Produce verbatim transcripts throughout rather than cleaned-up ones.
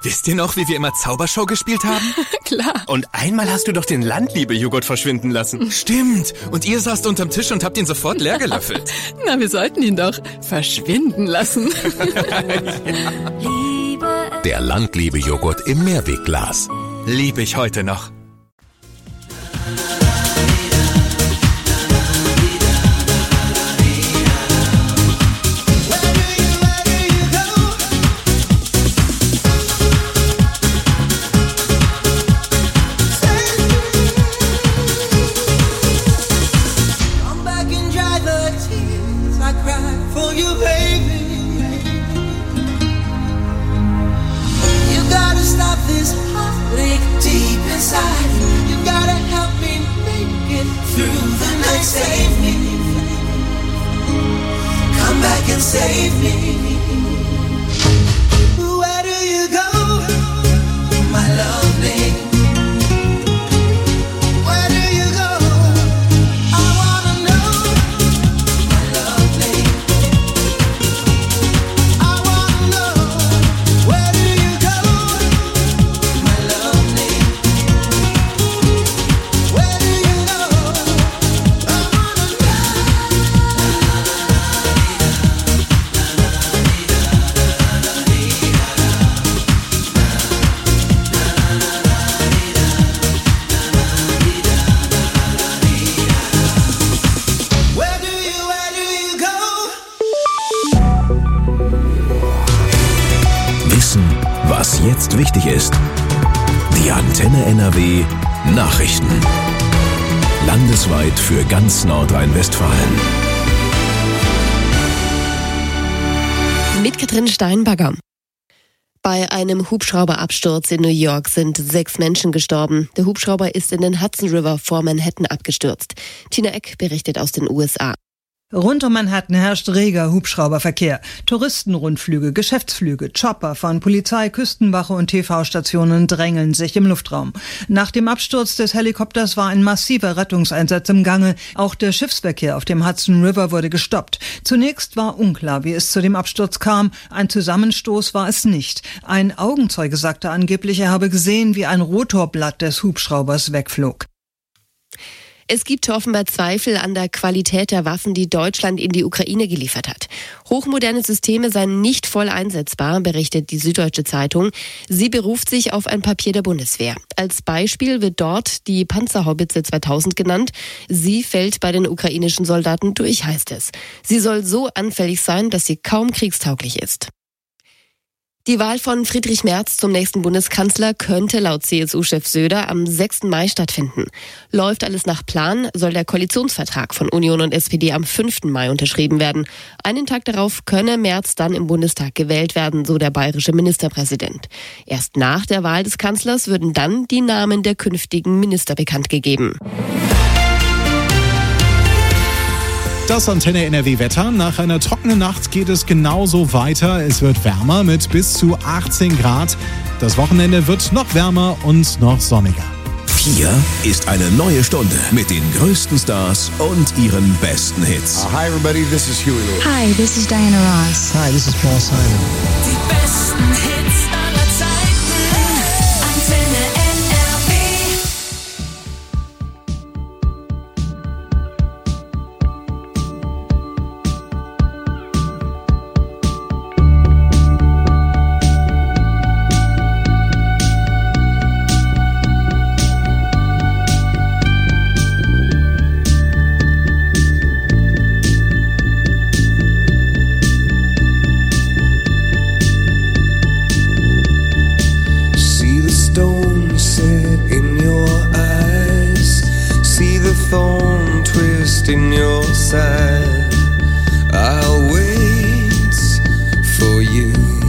Wisst ihr noch, wie wir immer Zaubershow gespielt haben? Klar. Und einmal hast du doch den Landliebe-Joghurt verschwinden lassen. Stimmt. Und ihr saßt unterm Tisch und habt ihn sofort leer gelöffelt. Na, wir sollten ihn doch verschwinden lassen. Der Landliebe-Joghurt im Mehrwegglas. Liebe ich heute noch. Save me, come back and save me. Where do you go, my lovely? Where do you go? I wanna know, my lovely. I wanna know, where do you go, my lovely? Where do you go? Was jetzt wichtig ist. Die Antenne N R W Nachrichten. Landesweit für ganz Nordrhein-Westfalen. Mit Katrin Steinbagger. Bei einem Hubschrauberabsturz in New York sind sechs Menschen gestorben. Der Hubschrauber ist in den Hudson River vor Manhattan abgestürzt. Tina Eck berichtet aus den U S A. Rund um Manhattan herrscht reger Hubschrauberverkehr. Touristenrundflüge, Geschäftsflüge, Chopper von Polizei, Küstenwache und T V-Stationen drängeln sich im Luftraum. Nach dem Absturz des Helikopters war ein massiver Rettungseinsatz im Gange. Auch der Schiffsverkehr auf dem Hudson River wurde gestoppt. Zunächst war unklar, wie es zu dem Absturz kam. Ein Zusammenstoß war es nicht. Ein Augenzeuge sagte angeblich, er habe gesehen, wie ein Rotorblatt des Hubschraubers wegflog. Es gibt offenbar Zweifel an der Qualität der Waffen, die Deutschland in die Ukraine geliefert hat. Hochmoderne Systeme seien nicht voll einsetzbar, berichtet die Süddeutsche Zeitung. Sie beruft sich auf ein Papier der Bundeswehr. Als Beispiel wird dort die Panzerhaubitze zweitausend genannt. Sie fällt bei den ukrainischen Soldaten durch, heißt es. Sie soll so anfällig sein, dass sie kaum kriegstauglich ist. Die Wahl von Friedrich Merz zum nächsten Bundeskanzler könnte laut C S U-Chef Söder am sechsten Mai stattfinden. Läuft alles nach Plan, soll der Koalitionsvertrag von Union und S P D am fünften Mai unterschrieben werden. Einen Tag darauf könne Merz dann im Bundestag gewählt werden, so der bayerische Ministerpräsident. Erst nach der Wahl des Kanzlers würden dann die Namen der künftigen Minister bekannt gegeben. Das Antenne N R W-Wetter. Nach einer trockenen Nacht geht es genauso weiter. Es wird wärmer mit bis zu achtzehn Grad. Das Wochenende wird noch wärmer und noch sonniger. Hier ist eine neue Stunde mit den größten Stars und ihren besten Hits. Uh, hi everybody, this is Huey Lewis. Hi, this is Diana Ross. Hi, this is Paul Simon. Die besten Hits aller Zeiten. Antenne N R W. In your side, I'll wait for you.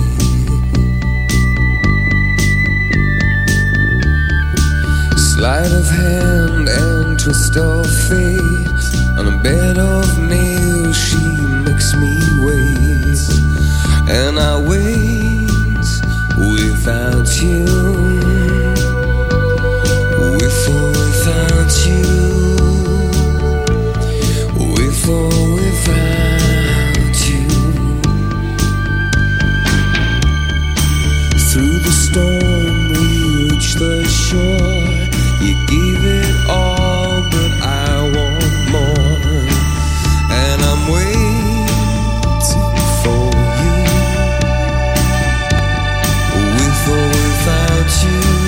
Sleight of hand and twist of fate. On a bed of nails, she makes me wait, and I wait without you, with or without you. With or without you, through the storm, we reach the shore. You gave it all, but I want more. And I'm waiting for you, with or without you.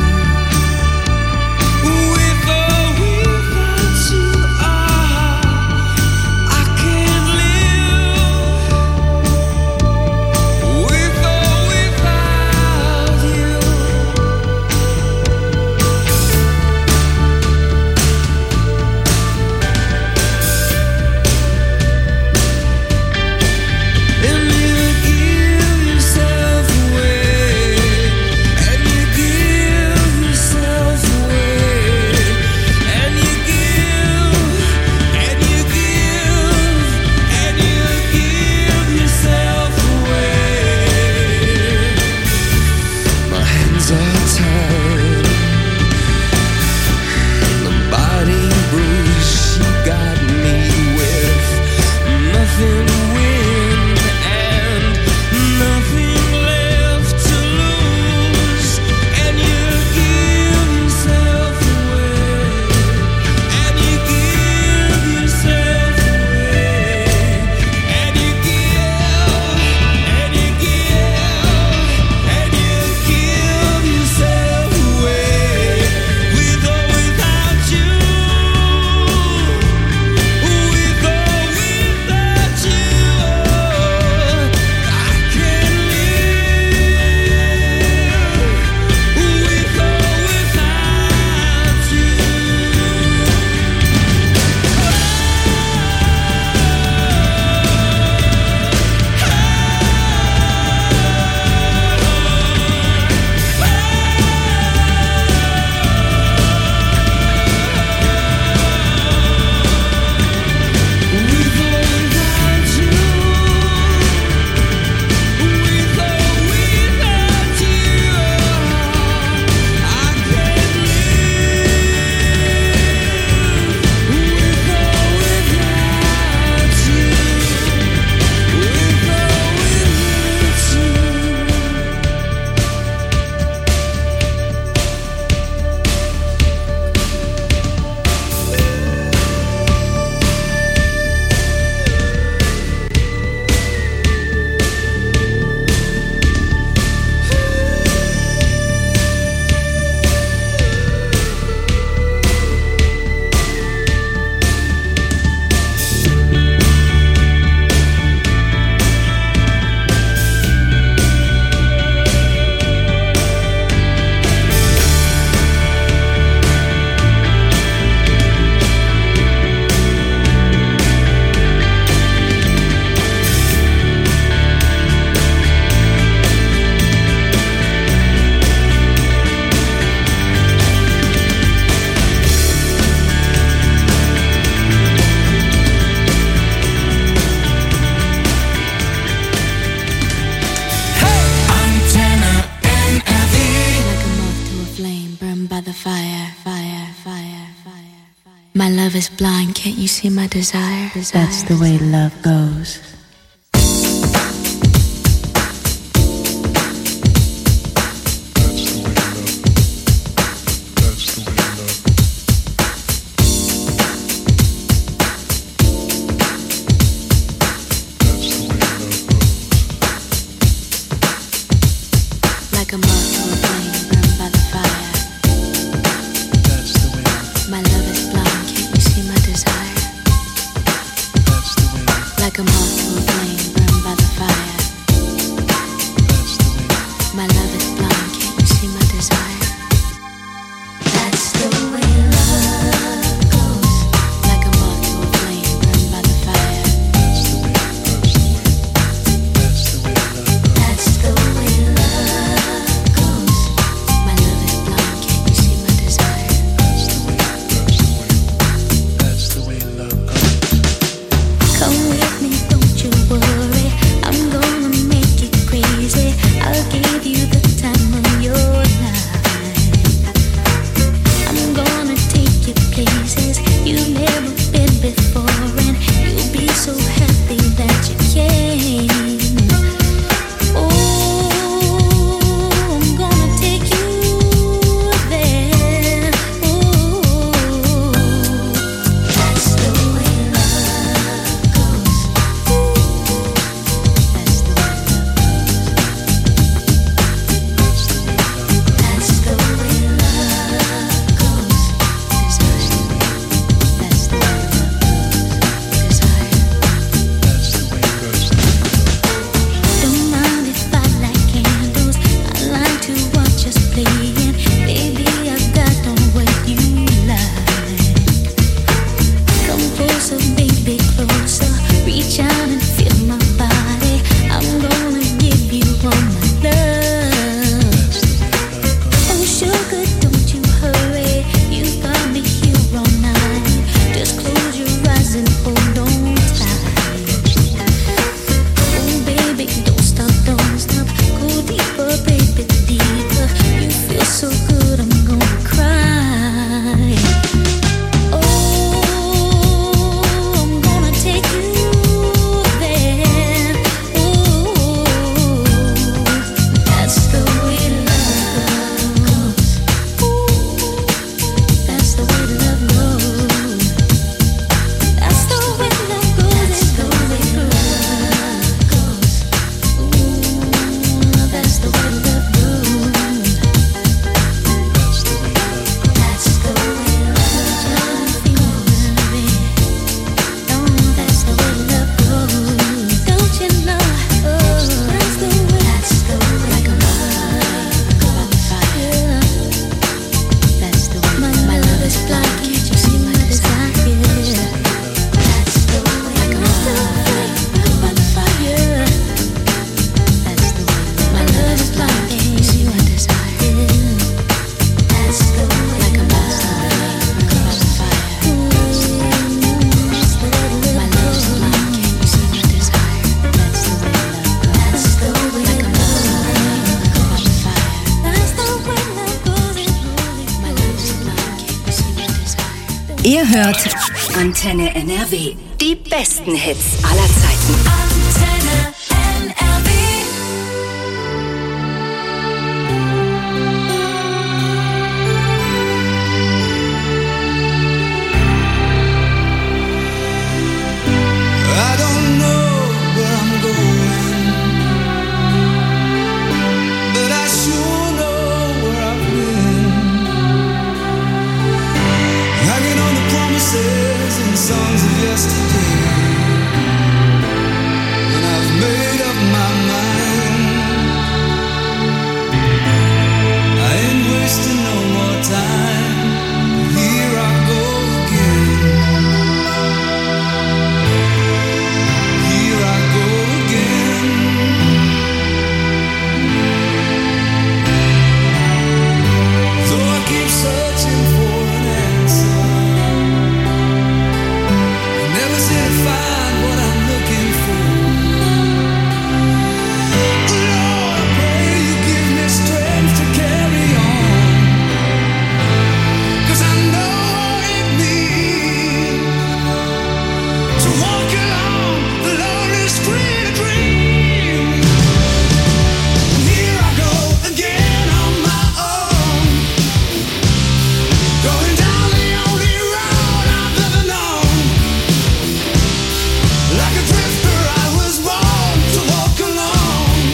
My love is blind, can't you see my desire? That's the way love goes. Ihr hört Antenne N R W. Die besten Hits aller Zeiten. Antenne N R W. I don't know where I'm going, but I sure know where I've been. Hanging on the promises and songs of yesterday, and I've made up my mind. I ain't wasting no more time. Here I go again. Searching for an answer, never seem to find what I'm looking for. Lord, I pray you give me strength to carry on, 'cause I know it means to walk along the lonely street of dreams. Here I go again on my own, going down the only road I've ever known. Like a drifter I was born to walk alone,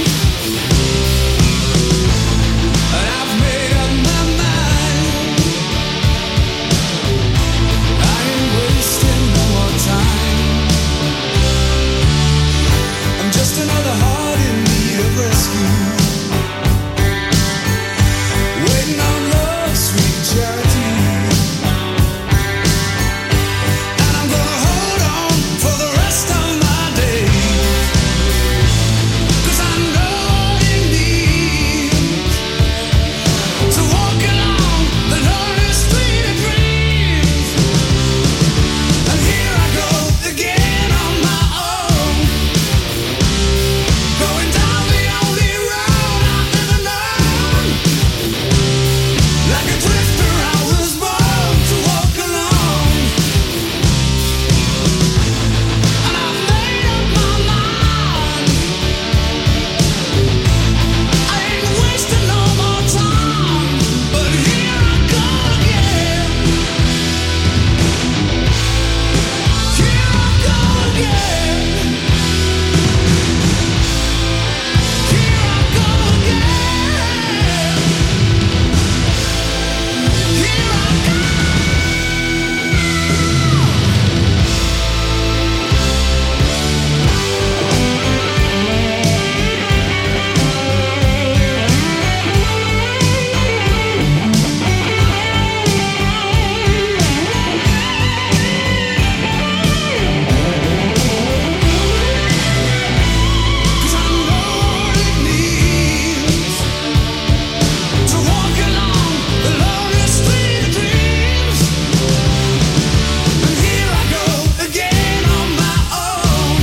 and I've made up my mind. I ain't wasting no more time. I'm just another heart in need of rescue, waiting on love's sweet charity. And I'm gonna hold on for the rest of my days, 'cause I know it means to walk along the lonely street of dreams. And here I go again on my own, going down the only road I've ever known. Like a drifter I was born to walk alone, and I've made up my mind. I ain't wasting no more time, but here I go again. Here I go again. Here I go again. Here I go. Cause I know what it means to walk along the lonely street of dreams. And here I go again on my own,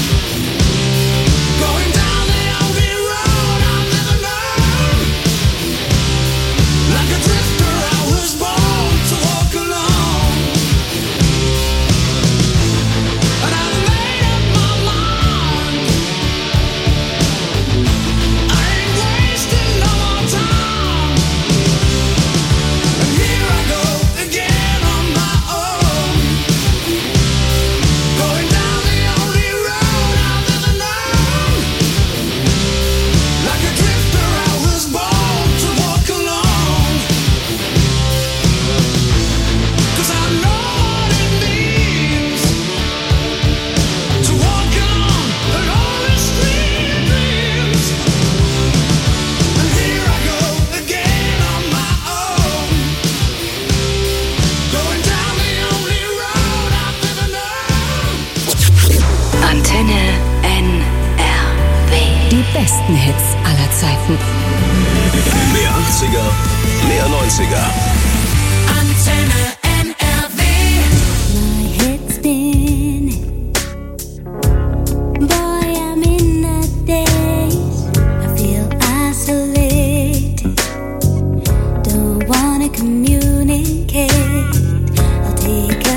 going down the only road I've ever known. Like a drifter I was born to walk alone, and I've made up my mind. I ain't wasting no more time. And here I go again on my own, going down the only road I've ever known. Like a drifter I was born to walk alone, 'cause I know what it means to walk along the lonely street of dreams. And here I go again on my own, going down the only road I've ever known. Antenne N R W. Die besten Hits aller Zeiten. Mehr achtziger, mehr neunziger. Antenne N R W. My head's spinning. Boy, I'm in a daze. I feel isolated. Don't wanna communicate. I'll take a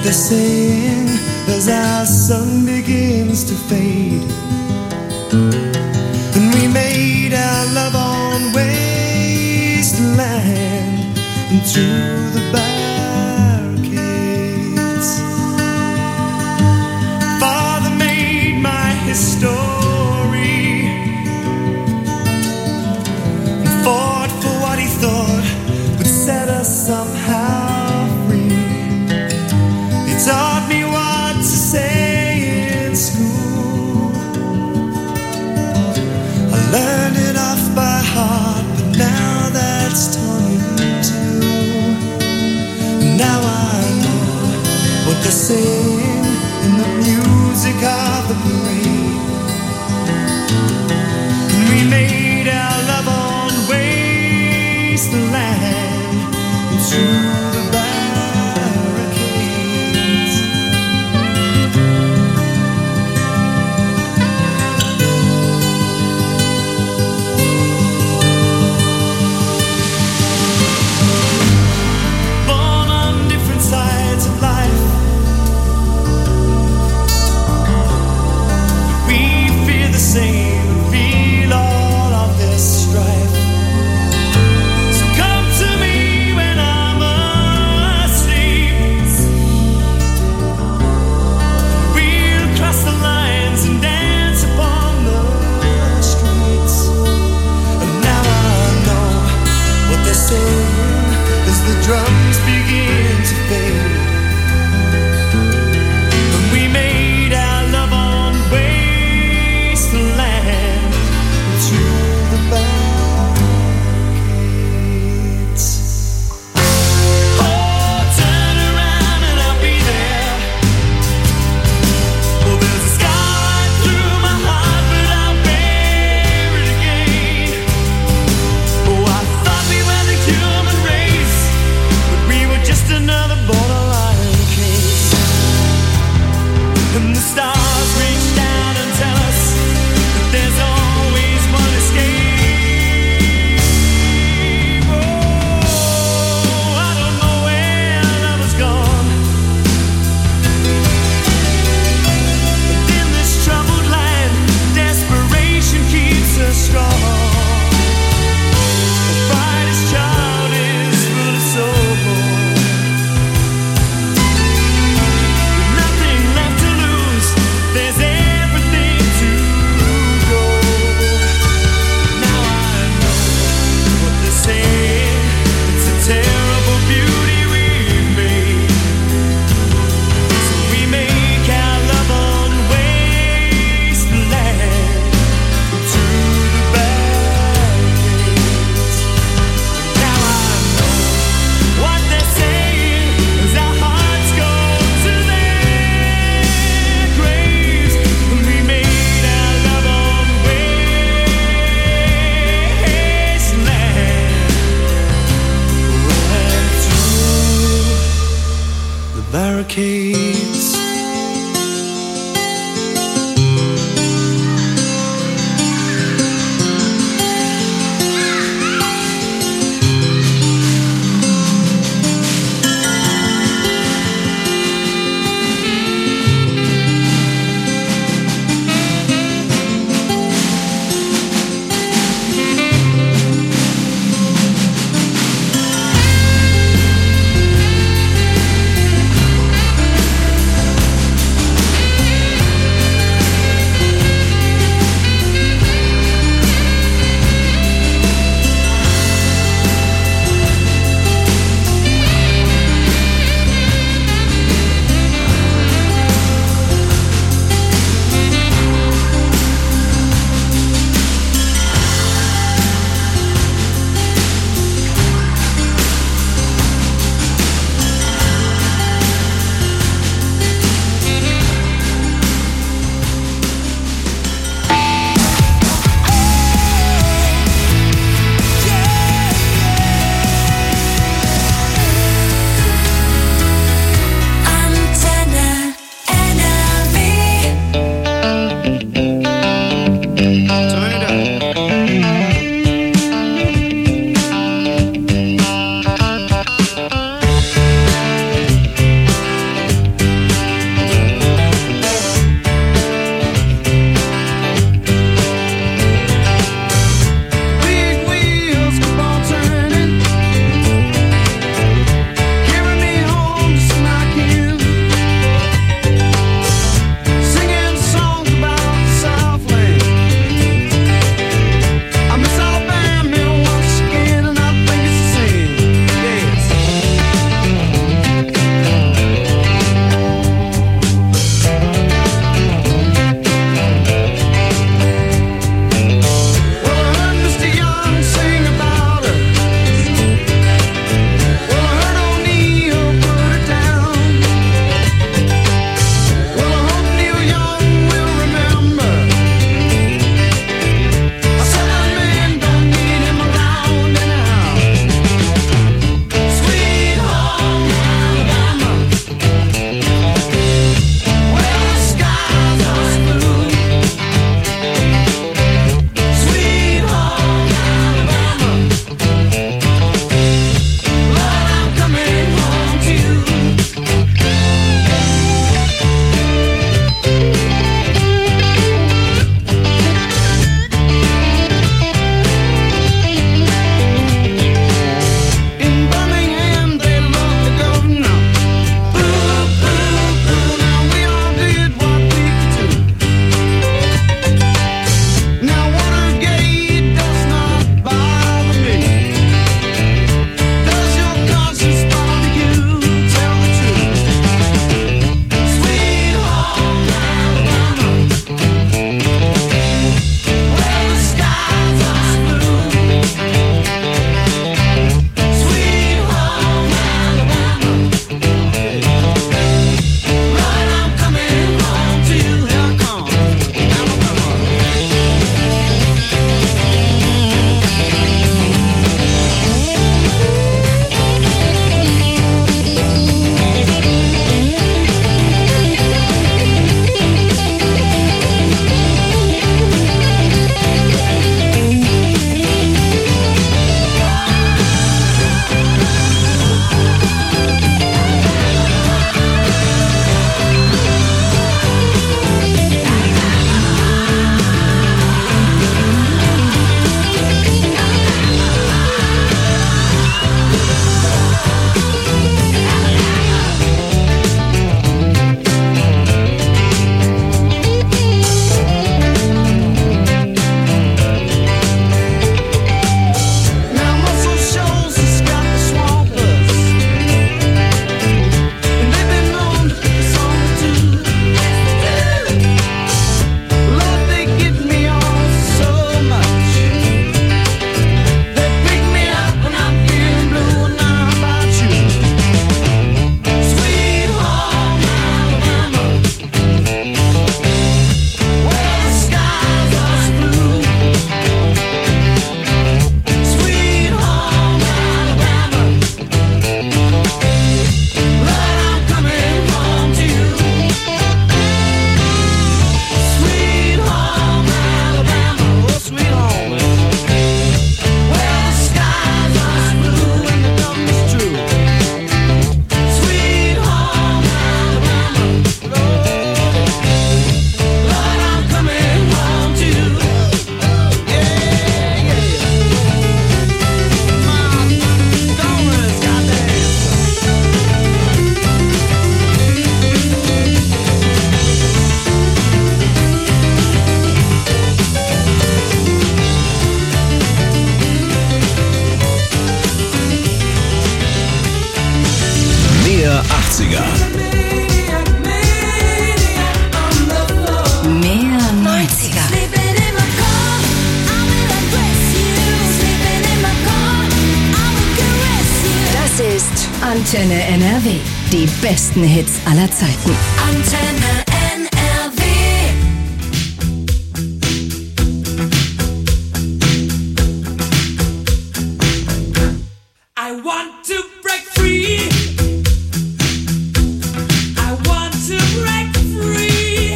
they're saying as our sun begins to fade. And we made our love on wasteland and through the barricades. Father made my history and fought for what he thought would set us somehow free. He taught me what to say in school. I learned it off by heart, but now that's torn in two. Now I know what they're saying in the music of the parade. And we made our love on wasteland and through the barricades. Born on different sides of life, we fear the same and feel all of this strife. So come to me when I'm asleep. We'll cross the lines and dance upon the streets. And now I know what they're saying as the drums begin to fade. And we made our love on wasteland and through the barricades. Oh, turn around and I'll be there. Well, there's a scar right through my heart, but I'll bear it again. Oh, I thought we were the human race, but we were just another borderline case. And the stars reach down and tell us that there's always one escape. Oh, I don't know where love has gone. But in this troubled land, desperation keeps us strong. The brightest child is full of soul. With nothing left to lose, there's everything to go. Now I know what they're saying. It's a terrible beauty we've made. So we make our love on wasteland through the barricades. Now I know what they're saying as our hearts go to their graves. And we made our love on wasteland right through the barricades. achtziger. Mehr neunziger. Das ist Antenne N R W. Die besten Hits aller Zeiten. Antenne N R W. I want to break free. I want to break free.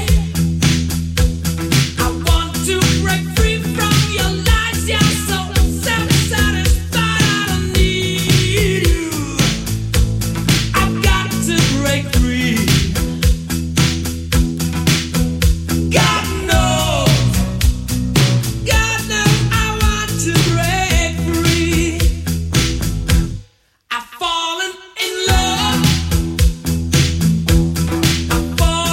I want to break free from your lies. You're so self-satisfied. I don't need you. I've got to break free. God knows, God knows I want to break free. I've fallen in love. I've fallen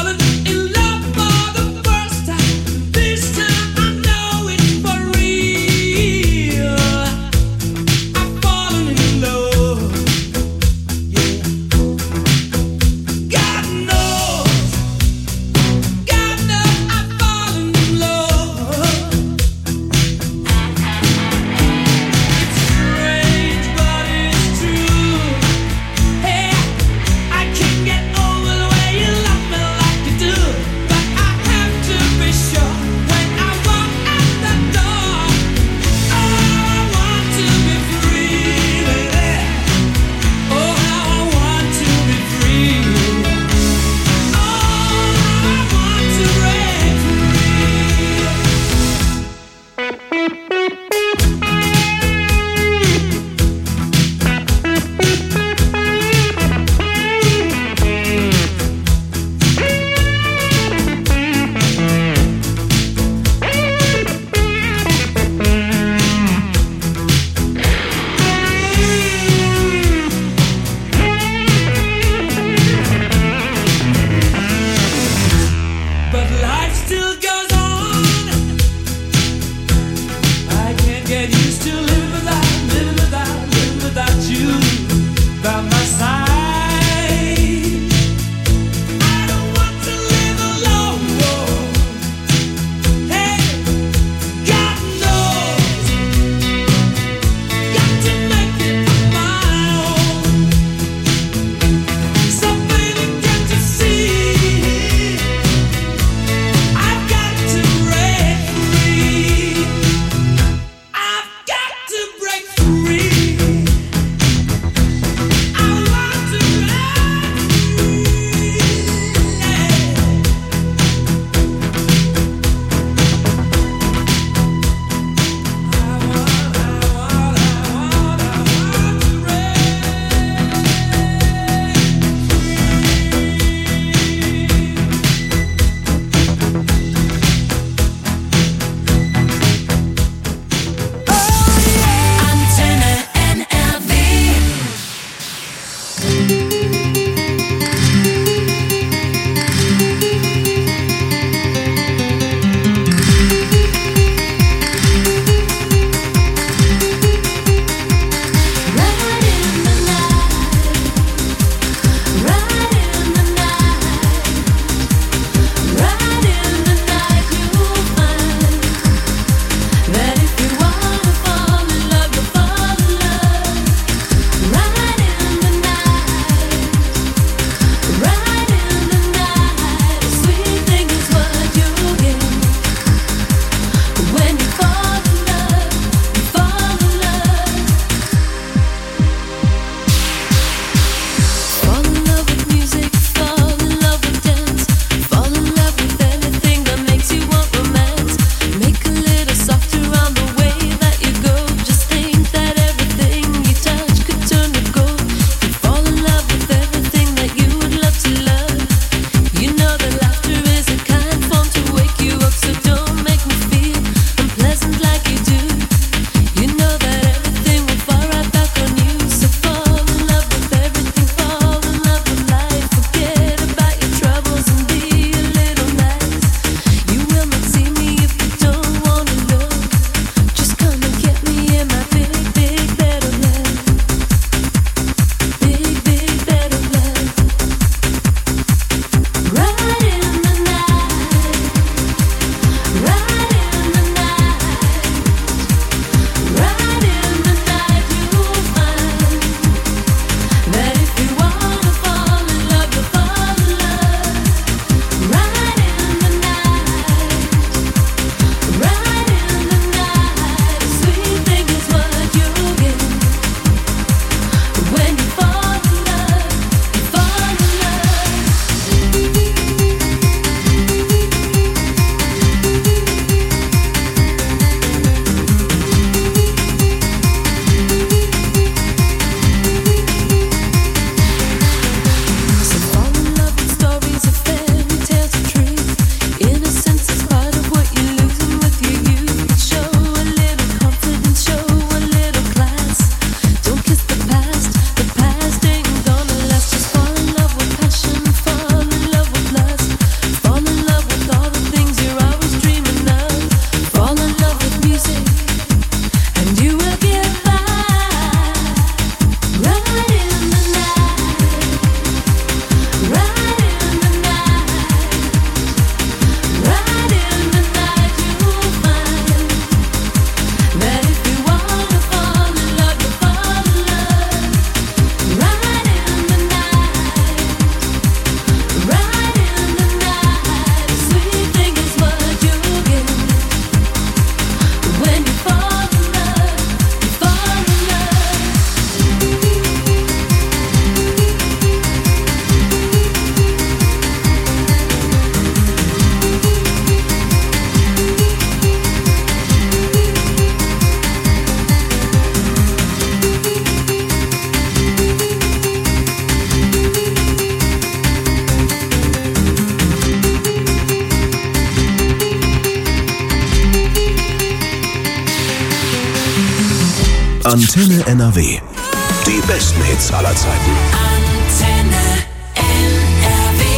Antenne N R W. Die besten Hits aller Zeiten. Antenne N R W.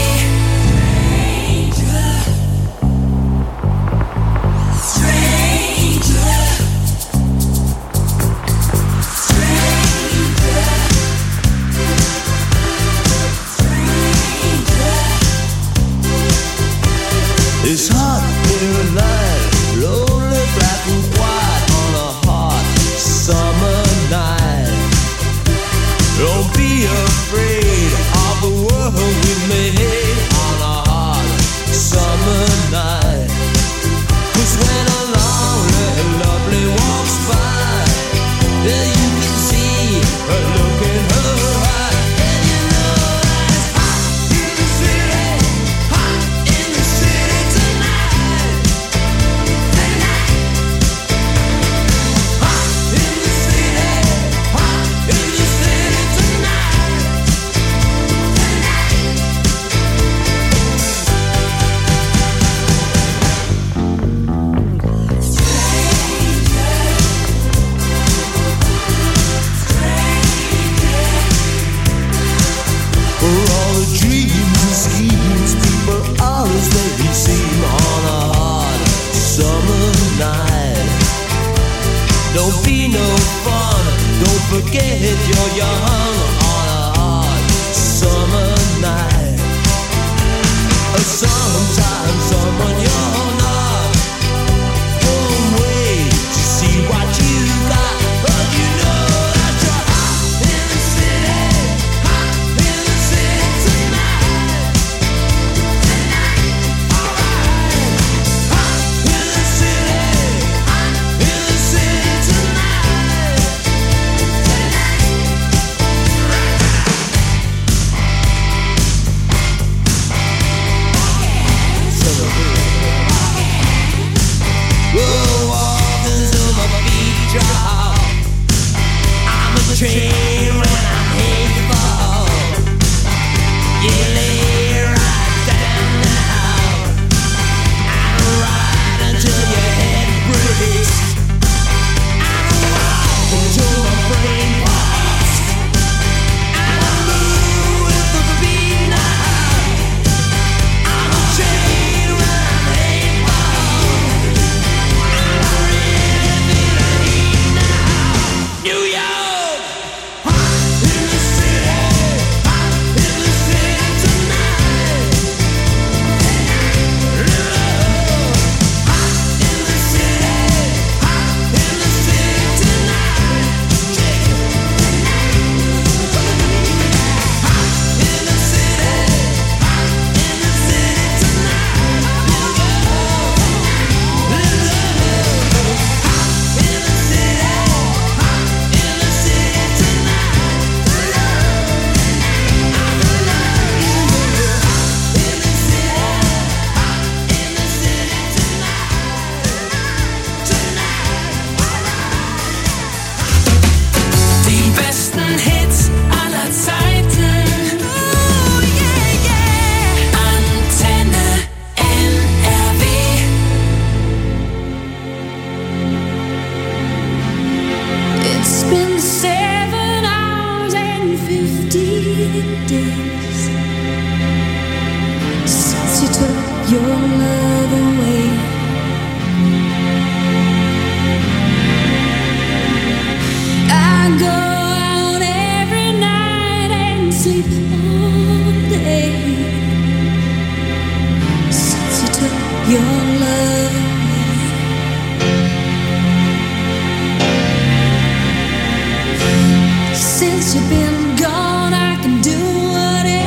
It's hot in the night, lonely black and white on a hot summer night. Don't be afraid of the world we made on a hot summer night. 'Cause when a lonely and lovely walks by, yeah, you can see her look in her eye, and you know that it's hot in the city, hot in the city tonight, tonight. Hot in the city, hot in the city tonight, for all the dreams and schemes people always make me seem on a hot summer night. Don't be no fun, don't forget you're young on a hot summer night. Sometimes someone you're not, don't wait to see what you got, but you know that you're hot in the city, hot in the city tonight, tonight, alright. Hot in the city, hot in the city tonight, we'll walk until my feet drop. I'm a train when I'm headed for. You lay right down now. I'm ride until your head breaks. I'm walk until my brain pops. I'm moving with the beat now. I'm a train when I'm headed for. New York, hot in the city, hot in the city tonight. Hot in the city, hot in the city tonight. Hot in the city, hot in the city tonight. Hot in the city, hot in the city Die besten Hits aller Zeiten. Oh yeah, yeah. Antenne N R W. It's been seven hours and fifteen days since you took your love away. I go out every night and sleep all day since you took your love away. Since you've been gone, I can do whatever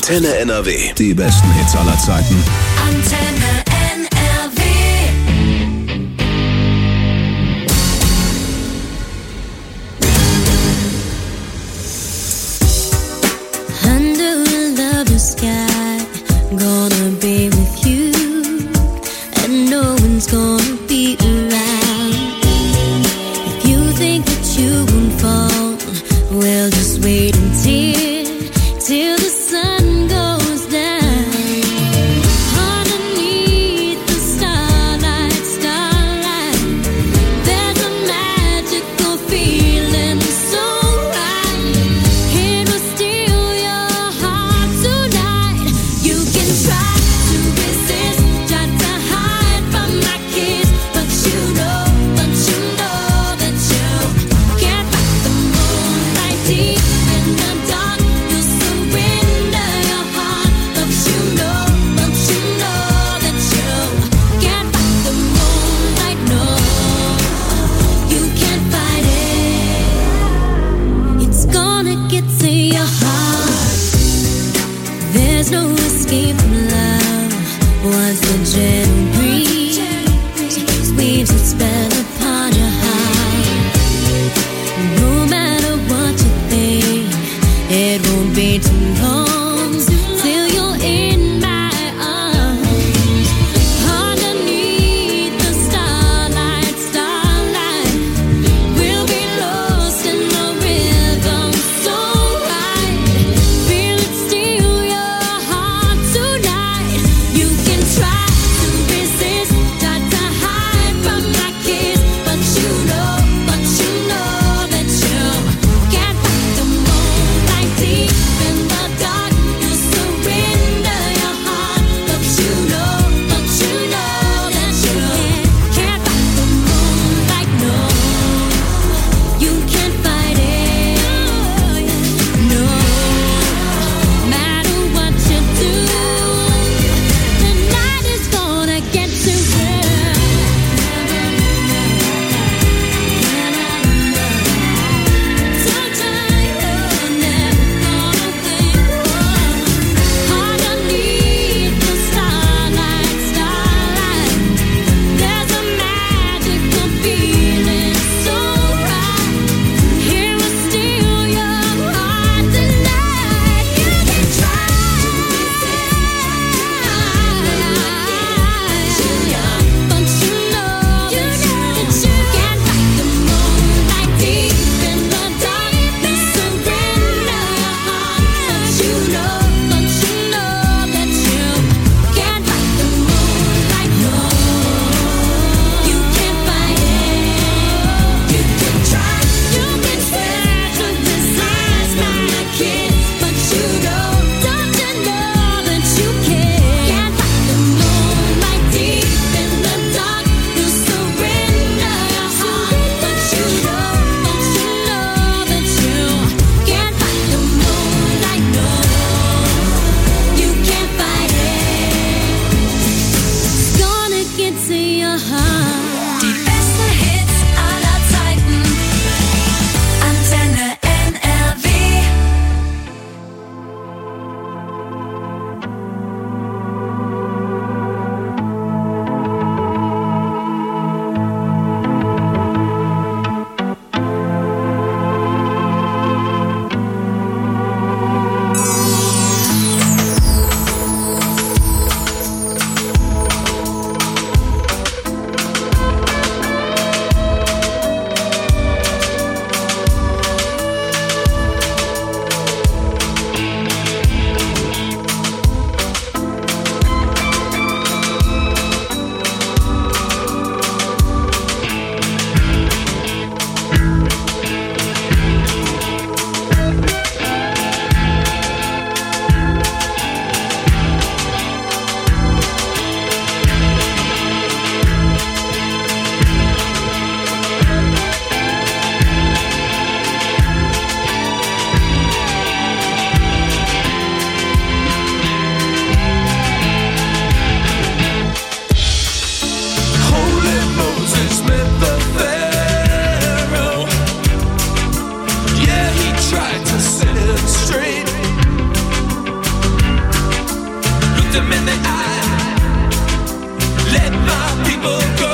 Antenne N R W. Die besten Hits aller Zeiten. Antenne N R W. Under a lovely sky, gonna be with you, and no one's gonna be around. If you think that you won't fall, well, just wait until, till the sun goes down. Underneath the starlight, starlight, there's a magical feeling so right. It will steal your heart tonight. You can try to them in the eye. Let my people go.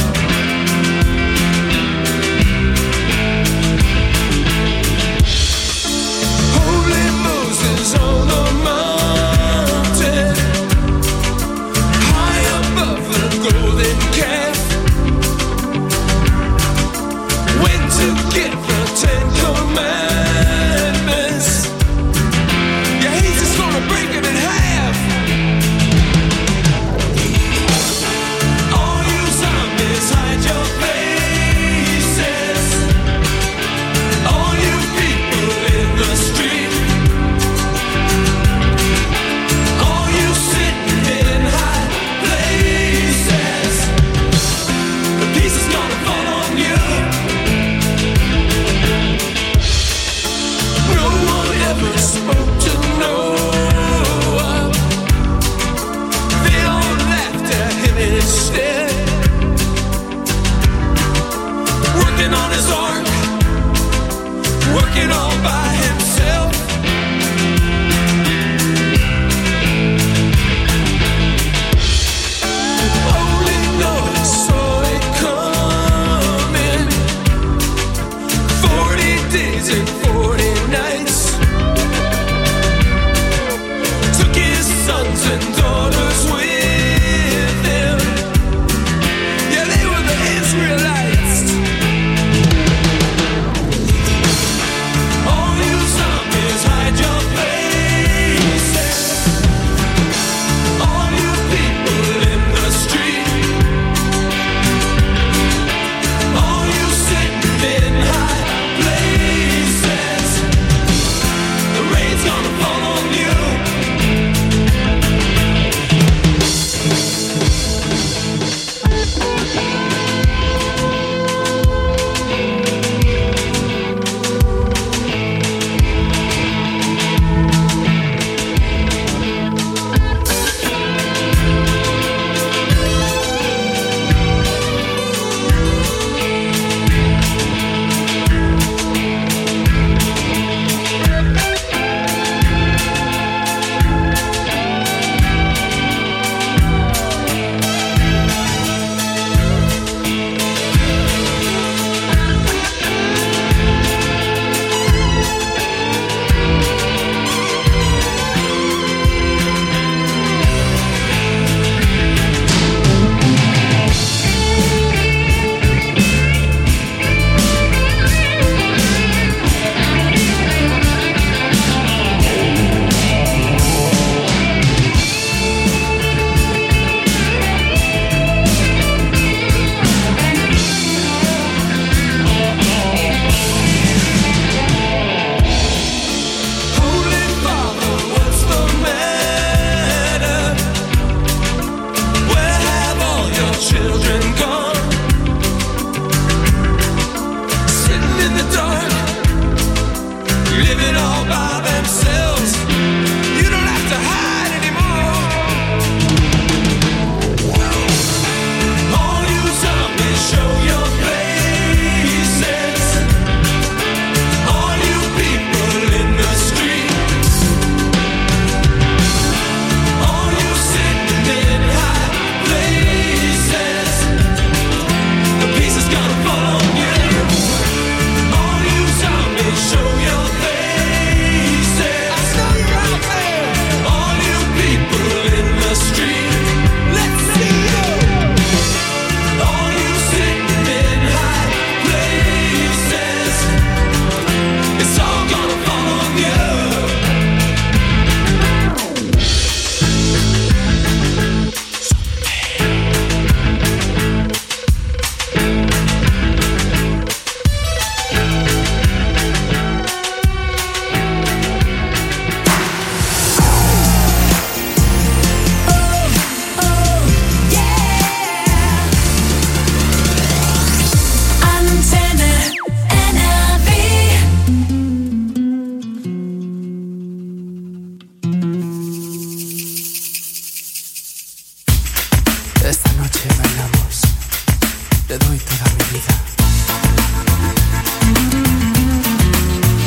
Holy Moses on the mountain, high above the golden calf, went to get the Ten Commandments. Yeah, he's just gonna break them in half. All you zombies, hide your faces. All you people in the street, all you sitting in high places, the peace is gonna fall on you. No one ever spoke to Noah. They all laughed at him instead. Working on his ark, working all by himself. Only Noah saw it coming. Forty days and forty nights. Took his sons and daughters with him. Yeah, they were the Israelites. All you zombies, hide your faces. All you people in the street, all you sitting in high places, the rain's gonna fall on you. Holy Father, what's the matter? Where have all your children gone? Sitting in the dark, living all by themselves. You don't have to hide anymore. All you zombies, show your faces. All you people in the street, all you sitting in high places, the peace is gonna fall on you. All you zombies, show your faces. I know you're out there. All you people in the street, let's see you. All you sitting in high places, it's all gonna fall on you. Antenne N R V. Esta noche bailamos, te doy toda mi vida.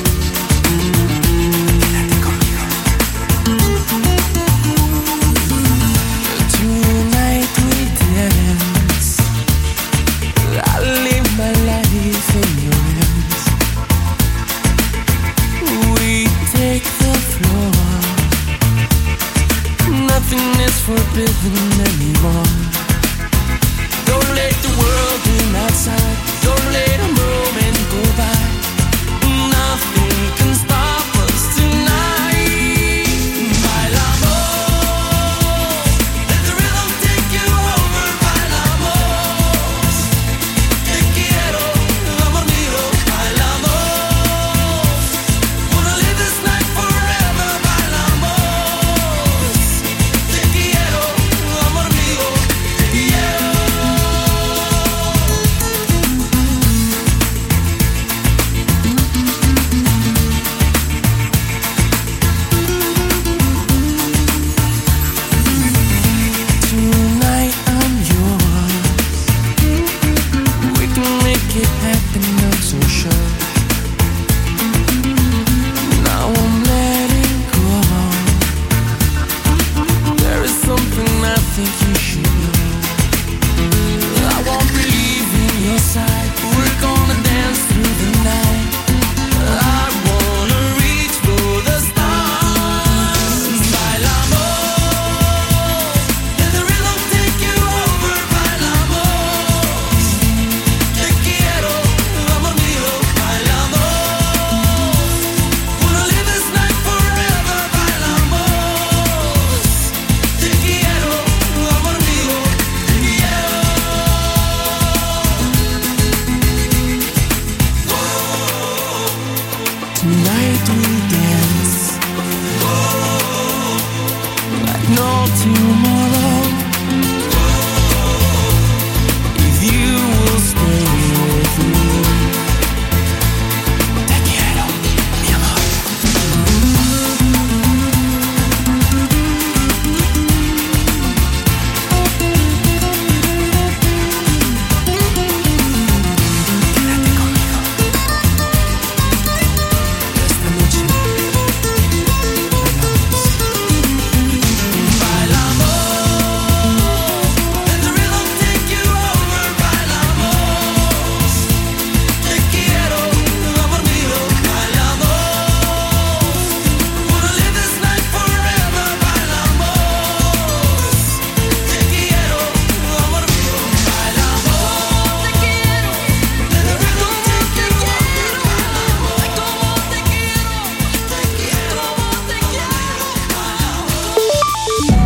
Quédate conmigo. is forbidden anymore. Don't let the world in outside. Don't let a moment go by. Nothing can stop us tonight. Bailamos, let the rhythm take you over. Bailamos, te quiero, amor mío. Bailamos, wanna live this night forever. Bailamos, te quiero, amor mío. Te quiero. Tonight I'm yours. We can make it happen, I'm so sure. Now I'm letting go. There is something I think you should know.